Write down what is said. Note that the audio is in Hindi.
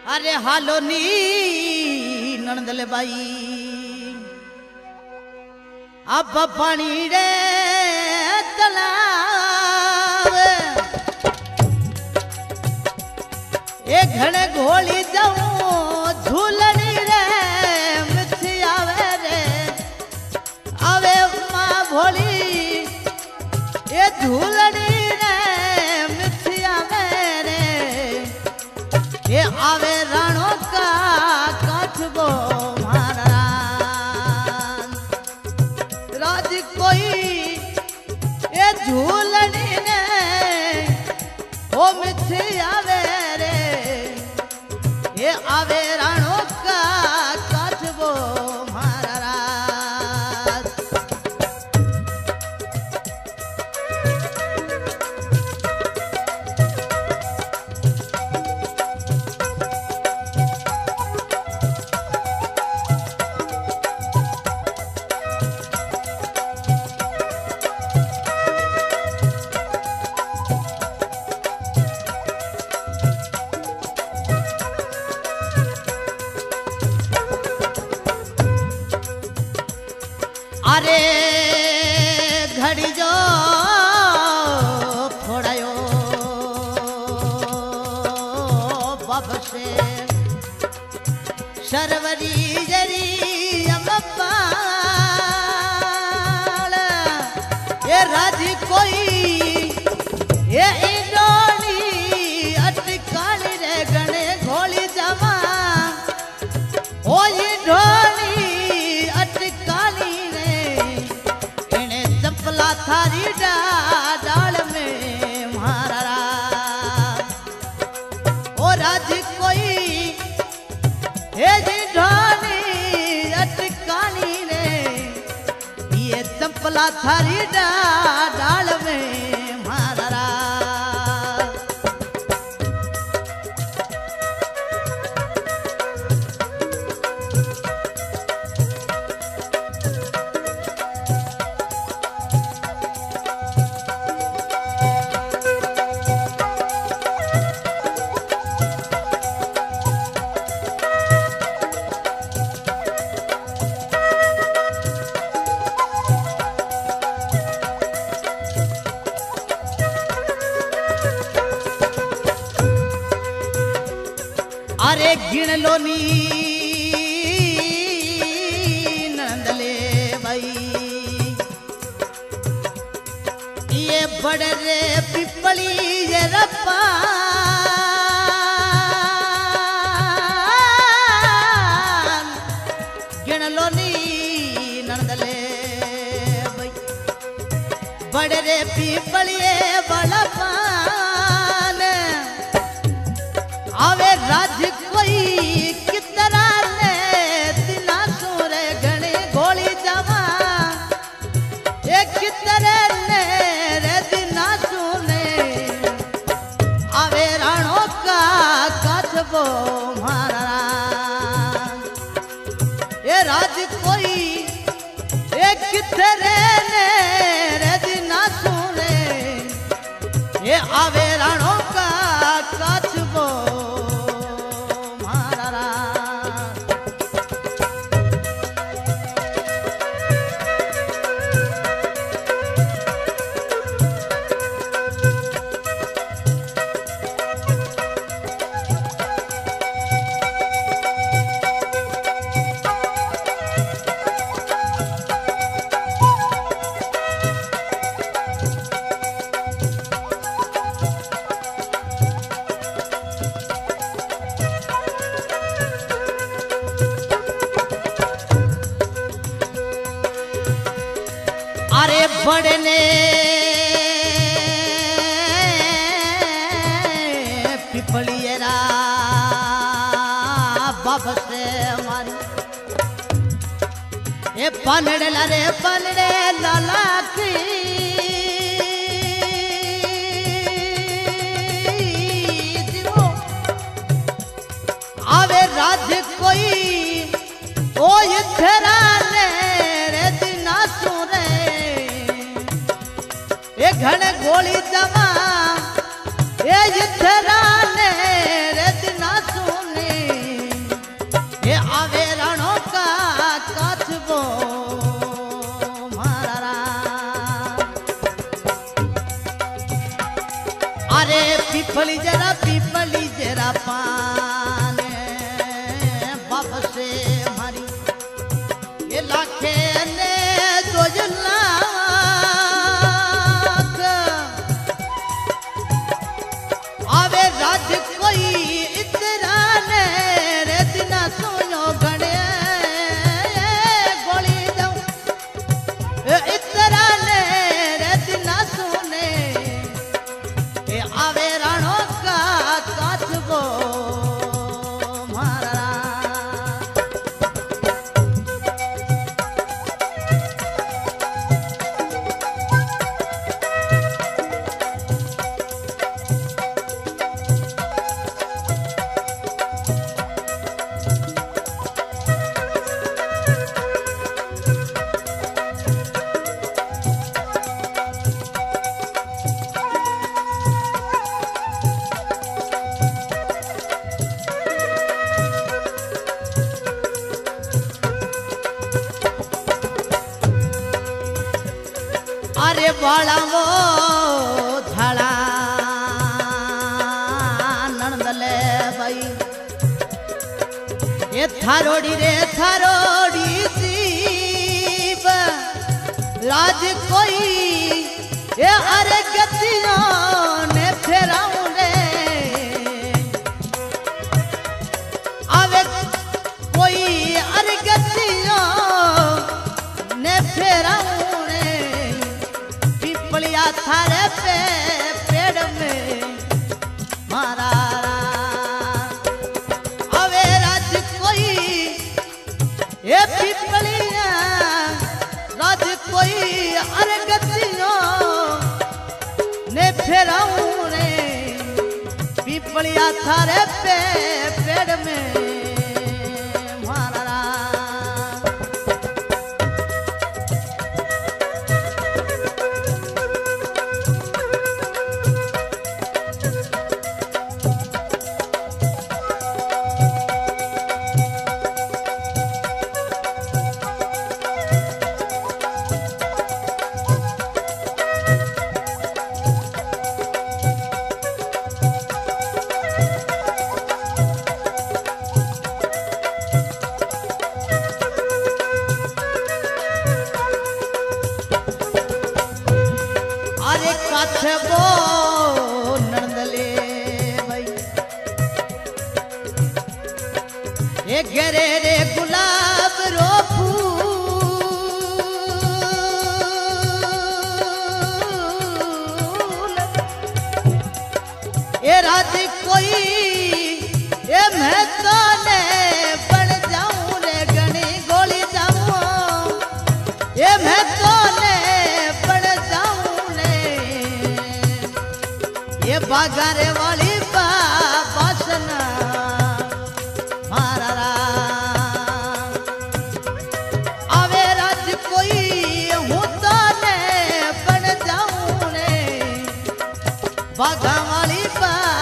अरे हालो नी नंदले बाई अब पानी रे तलाव ए घड़े घोली जाऊं झूलनी रे मिठी आवे रे आवे माँ भोली ए झूलनी रे मिठी आवे रे ये आवे राणो का काठबो महाराज राज कोई ये झूलनी ने ओ मिठी आवे रे ये आवे राणो का काठबो महाराज अरे घड़ी जो फोड़ायो बाप से शर्वरी जरी अम्पाल ये राजी कोई ये इंडोली अटकाली रे गणे घोली जमा ओ इंडोली अटकाली थारी डाल में महाराज ओ राज कोई हे जी ढोली अटकानी ने ये चंपला थारी डाल में महाराज अरे गिन लो नी नंदले भाई ये बड़े रे पिपली ये रप्पा गिन लो नी नंदले भाई बड़े रे पिपली ये बड़ा पान आवे राज कोई कितना ने दिना सूरे घने घोली जावा एक कितरे ने रे दिना सुने आवे राणो का काठबो महाराज ये राज कोई एक कितरे ने रे दिना सुने ये आवे राणो का काठबो अरे बड़े ने पिपलियरा बाप से हमारी ये पनड़े लारे पनड़े लाला की आवे राज कोई ओ इधरा ने रे दिना सुरे ये घन गोली जमा ये इधरा ने रे दिना सुने अरे पीपली जरा पाने बाप से हमारी ये लाखे ने जोजला आवे राज कोई इतरा ने रे दिना सोयो गणे गोली जाऊं इतरा ने रे दिना सुने ए आवे राणो का काचबो मारा अरे बाला वो झाड़ा नंदले भाई ये थारोड़ी रे थारोड़ी दीप राज कोई ये अरे गतियों ने फेराऊं रे आवे कोई अरे गतियों ने फेराऊं थारे पे पेड़ में मारा अवे राज कोई ये पिपलिया राज कोई अरगतियों ने फेराऊं रे पिपलिया थारे पे पेड़ में काछबो नंदले भाई ये घेरे रे गुलाब रो फूल ये राज कोई ये मैं तो ने बन जाऊं रे गणी गोली जाऊं ये मैं तो ने ये बागारे वाली बासना मारा आवे राज कोई हूँ तो ने बन जाऊं ने बागा वाली